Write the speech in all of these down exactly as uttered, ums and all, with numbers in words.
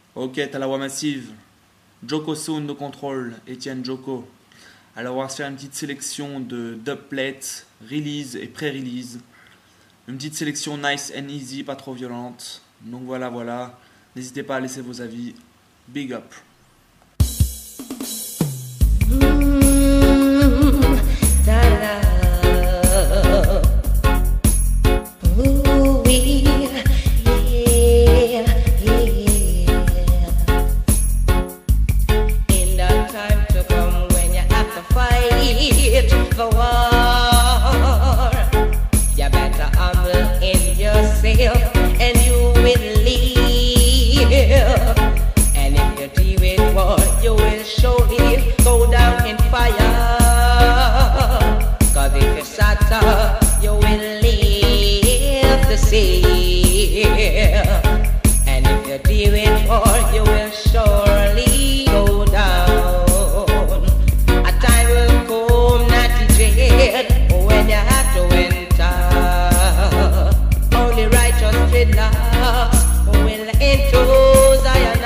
Ok, t'as la voix massive. Joko Sound au contrôle, Etienne Joko. Alors on va se faire une petite sélection de dubplates, release et pré-release. Une petite sélection nice and easy, pas trop violente. Donc voilà, voilà. N'hésitez pas à laisser vos avis. Big up. Mm, da-da. Ooh, wee, yeah, yeah. In the time to come when you have to fight the war, you better humble in yourself and you will live. And if you deal with war, you will surely go down in fire. Cause if you sat up, you will live to see. And if you deal with war, you will surely go down. A time will come, not dread, when you have to enter. Only righteous dreadlocks will enter Zion.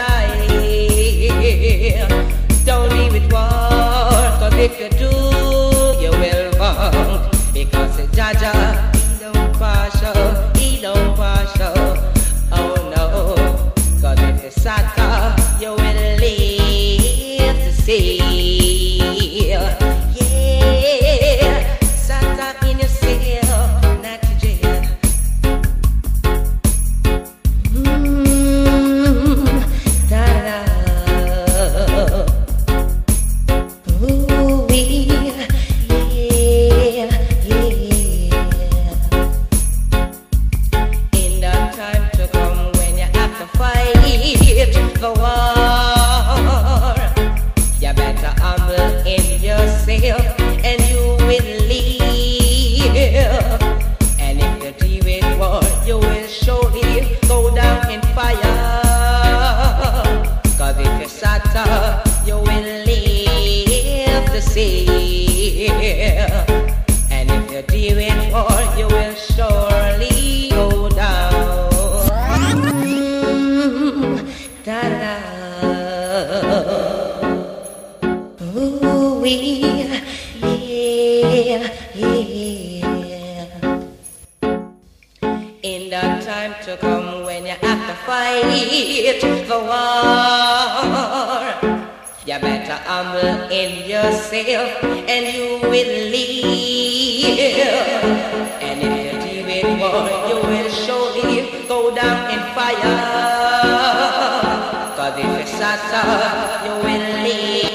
Don't leave it war, cause if you do, you will fall. Because the Jaja, he don't partial, he don't partial. Oh no, cause if you sat up, you will live to see. Yeah, sat up in yourself, not to jail. Mm, da-da. Ooh, wee, yeah, yeah. In the time to come when you have to fight the war, you better humble in yourself and you will live. And if you deal with war, you will surely go down in fire. Cause if you sat up, you will live to see. And if you deal with war, you will surely go down. Mm, da-da. Ooh, wee, yeah, yeah. In the time to come when you have to fight the war, you better humble in yourself and you will live. And if you deal with war, you will surely go down in fire. Cause if you sat up, you will live.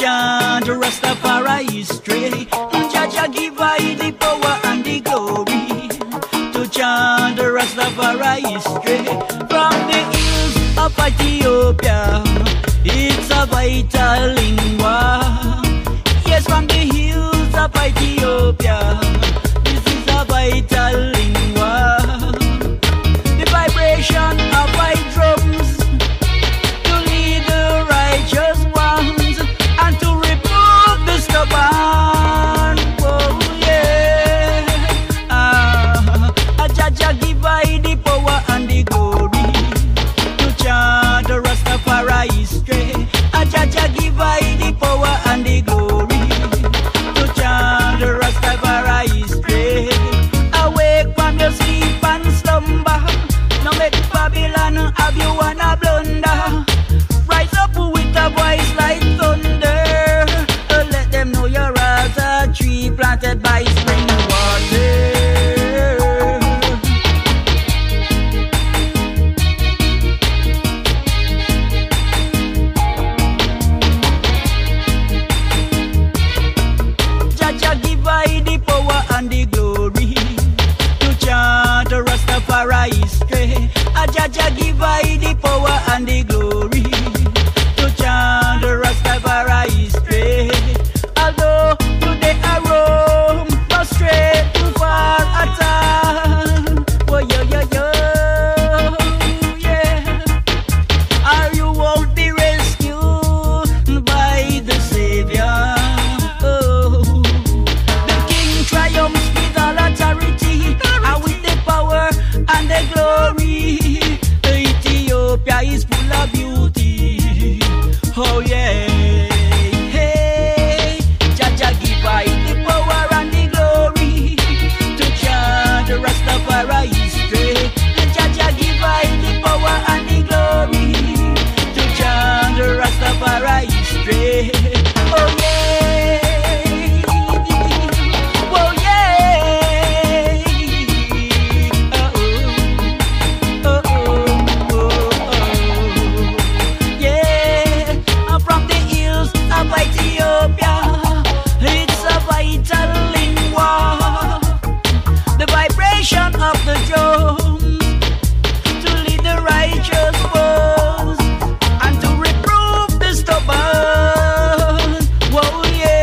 chant Rastafari history. Jaja give I the power and the glory to chant Rastafari history. From the hills of Ethiopia, it's a vital lingua. Yes, from the hills of Ethiopia, this is a vital lingua. The vibration of my drums to lead the righteous ones and to remove the stubborn. Oh yeah, ah, Jaja give I the power and the glory to chant Rastafari history. Jaja give I the power and the glory to chant Rastafari history. Awake from your sleep and slumber. Now make Babylon have you on a blunder. Rise up with a voice like thunder. Uh, let them know you're as a tree planted by spring water. Jaja give I the power and the glory to chant Rastafari history. Jaja give I the power and the glory to chant Rastafari history. Although today I roam, not straight too far at all. Oh yo yo yo, yeah. Or you won't be rescued by the Savior. Oh, the King triumphs with all authority and with the power and the glory. Ethiopia is full of beauty. Oh yeah. Hey, Jaja give I the power and the glory to chant Rastafari history. Jaja give I the power and the glory to chant Rastafari history. Oh yeah. Oh yeah. Oh oh. Oh, oh, yeah, I'm from the hills of Ethiopia. It's a vital lingua. The vibration of the drums to lead the righteous ones and to reprove the stubborn. Whoa,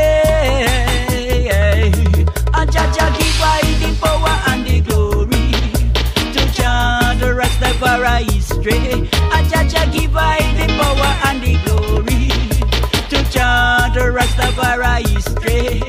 yeah. And Jaja give I the power and the glory to chant Rastafari history. Jaja give I the power and the glory to chant Rastafari history.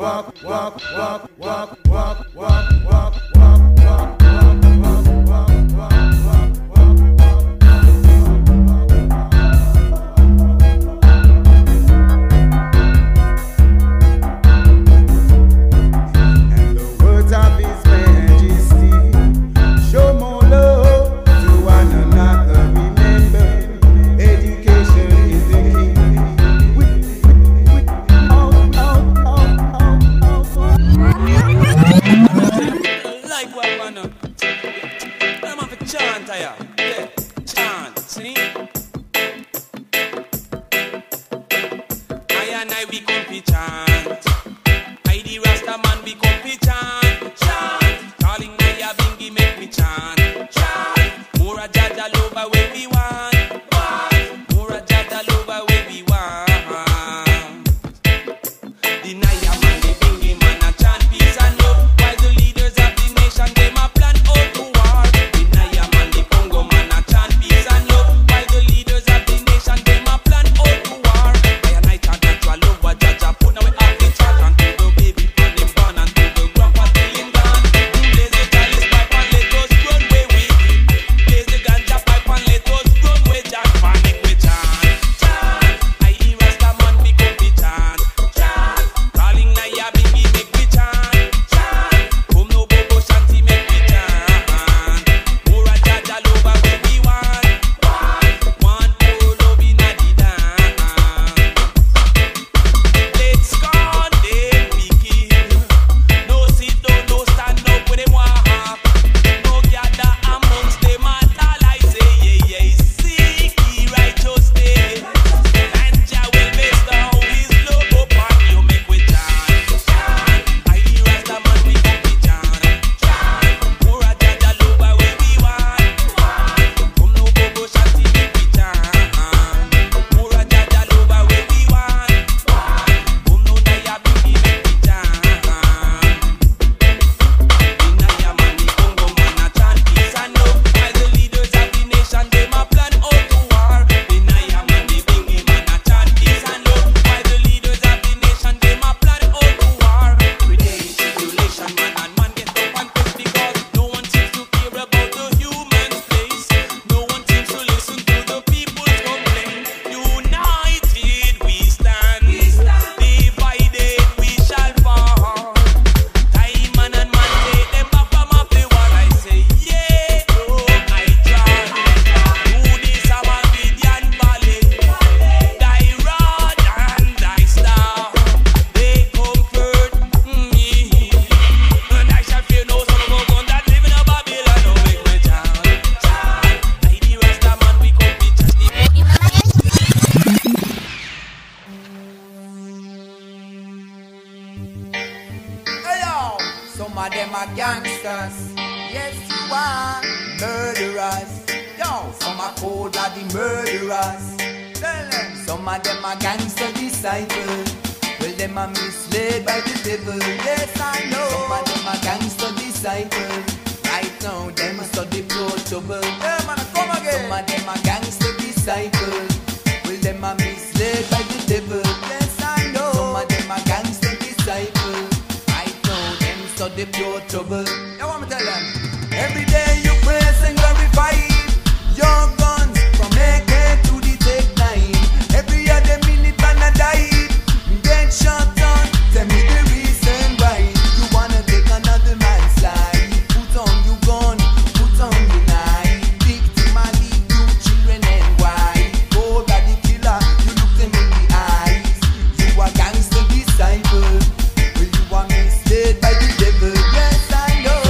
Some of them are gangsters, yes you are murderers. Yo, some are cold-blooded murderers. Tell them. Some of them are gangster disciples. Well, them are misled by the devil. Yes, I know. Some of them are gangster disciples. Right now, them study pure trouble. Yeah, man, come again. Some of them are gangster disciples. Well, them are misled by the devil. Yes, I know. Some of them are gangster disciples. Right now, them study pure trouble. You want me to tell them? Every day you praise and glorify your guns from A K to the Take nine. Every other minute man a die. Get shot on. Tell me the reason why you wanna take another man's life. Put on your gun, put on your knife. Victim and leave you children and wife. Go by the killer, you look them in the eyes. You are gangster disciple. Well, you are misled by the devil. Yes, I know.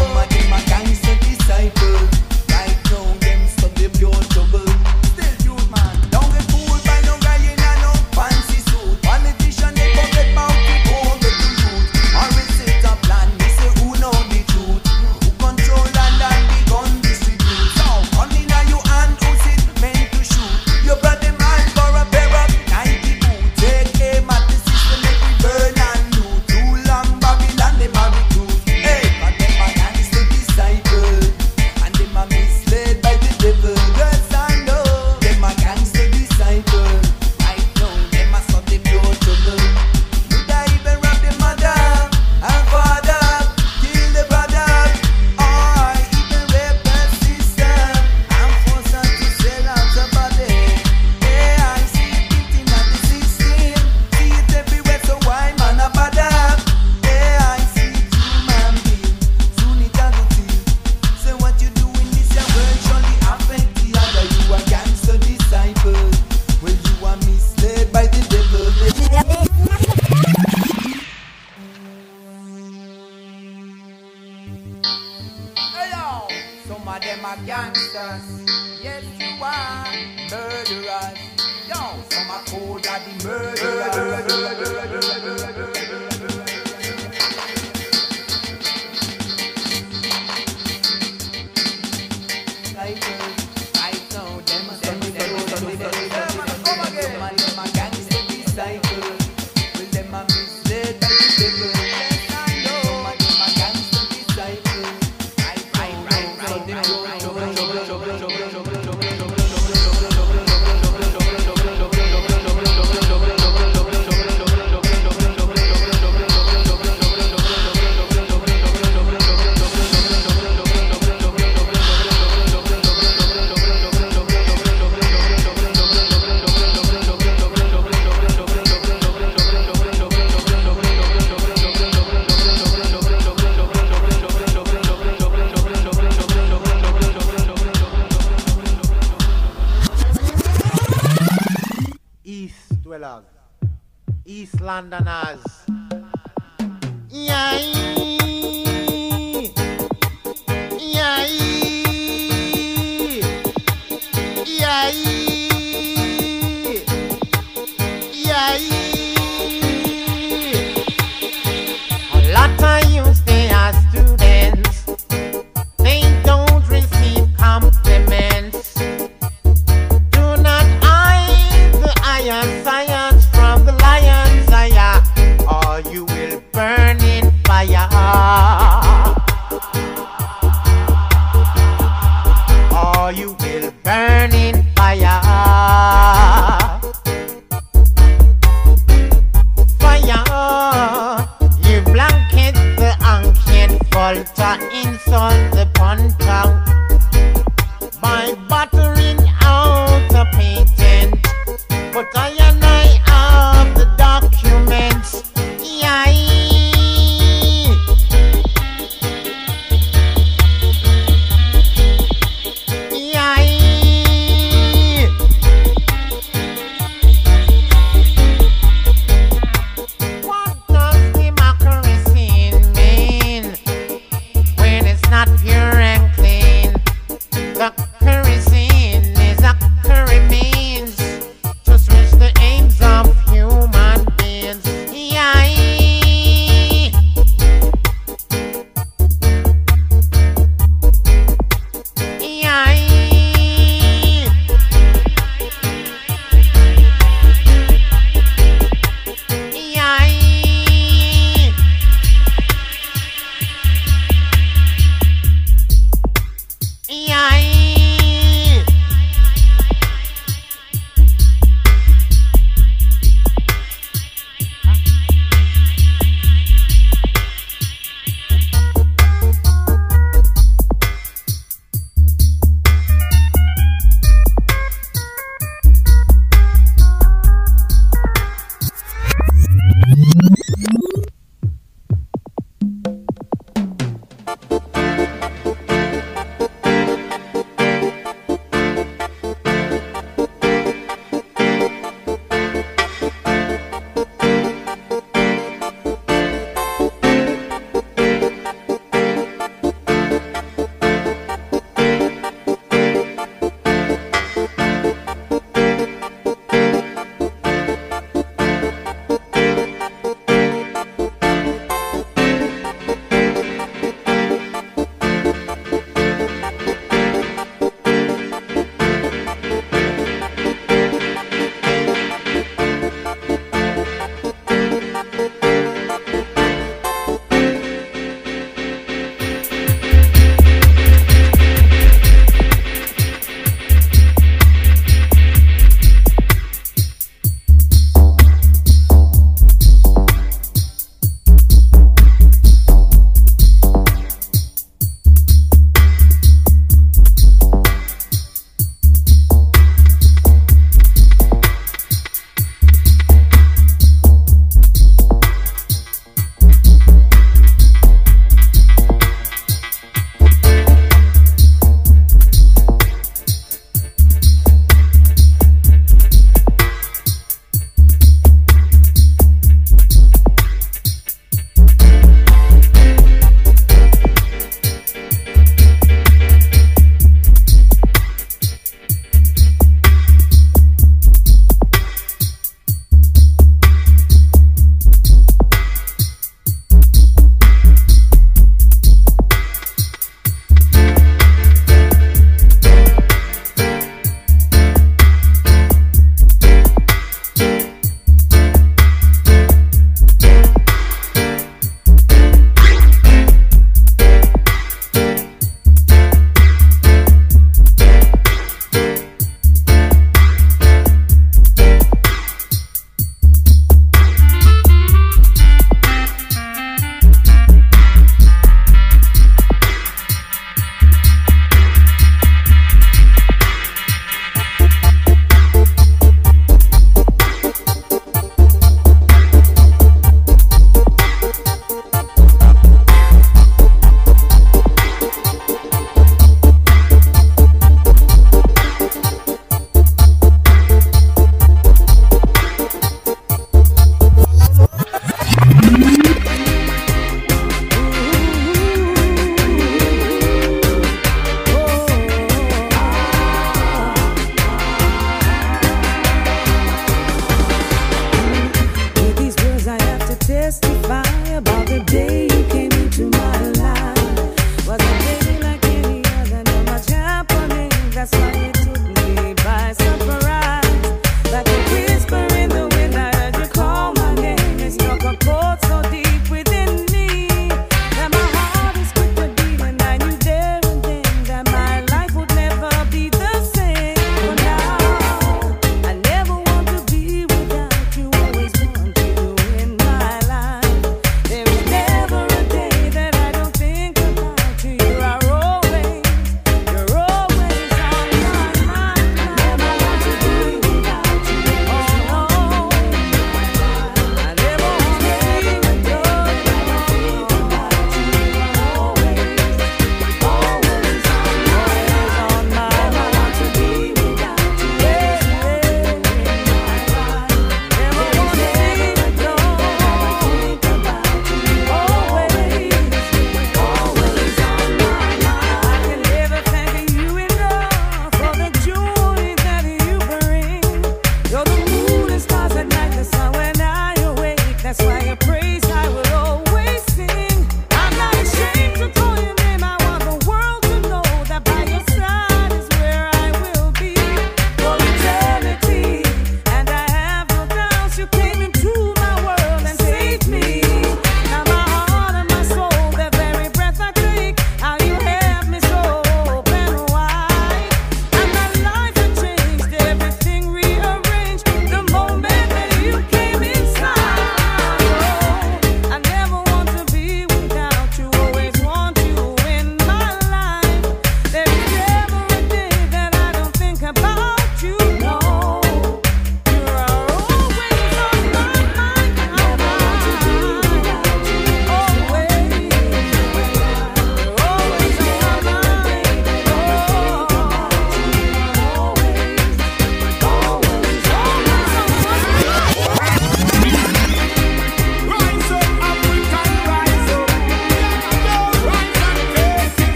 gangsters. Yes, you are murderers. Yo, some are cold-blooded murderers. East Londoners. Yeah, yeah, yeah, yeah. A lot of you stay as students. They don't receive compliments. Do not hide the iron science from the lion's eye, or you will burn in fire. Or you will burn in fire.